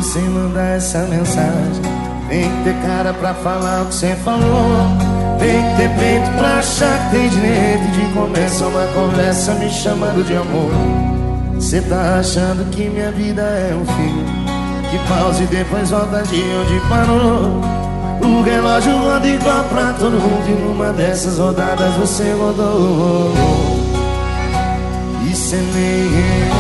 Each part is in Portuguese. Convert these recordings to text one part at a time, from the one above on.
sem mandar essa mensagem. Tem que ter cara pra falar o que cê falou. Tem que ter peito pra achar que tem direito de começar uma conversa me chamando de amor. Cê tá achando que minha vida é um filme que pausa e depois volta de onde parou. O relógio roda igual pra todo mundo e numa dessas rodadas você rodou. E cê nem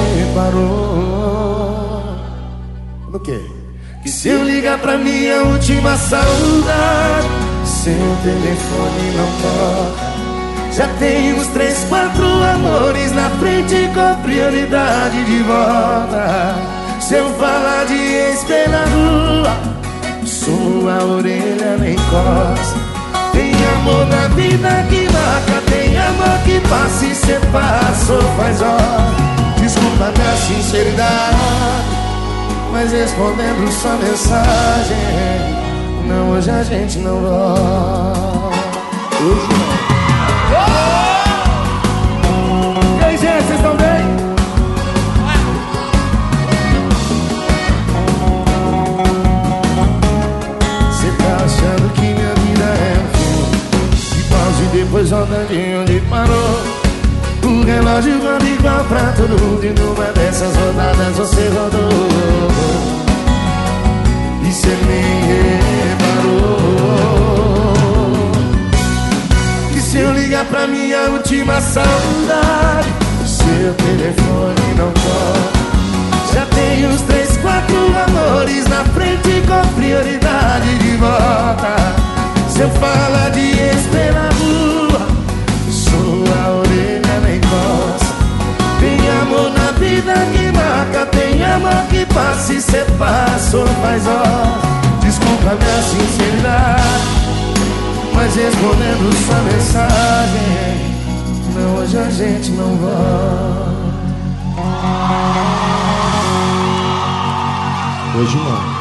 reparou no quê? Que se eu ligar pra minha última saudade, seu telefone não toca. Já tem uns 3, 4 amores na frente com prioridade de volta. Se eu falar de ex na rua, sua orelha nem coça. Tem amor na vida que marca, tem amor que passa e cê passou faz hora. Desculpa minha sinceridade, mas respondendo sua mensagem, não, hoje a gente não volta. Hoje não. E aí, gente, vocês estão bem? Cê tá achando que minha vida é um filme que pausa e depois volta de onde parou. O relógio roda igual pra todo mundo e numa dessas rodadas você rodou. E cê nem reparou que se eu ligar pra minha última saudade, seu telefone não toca. Já tem uns 3, 4 amores na frente com prioridade de volta. Se eu falar de ex na rua, sua orelha nem coça. Tem amor na vida que marca, tem amor que passa e cê passou faz horas. Desculpa minha sinceridade, mas respondendo sua mensagem, não, hoje a gente não volta. Hoje não.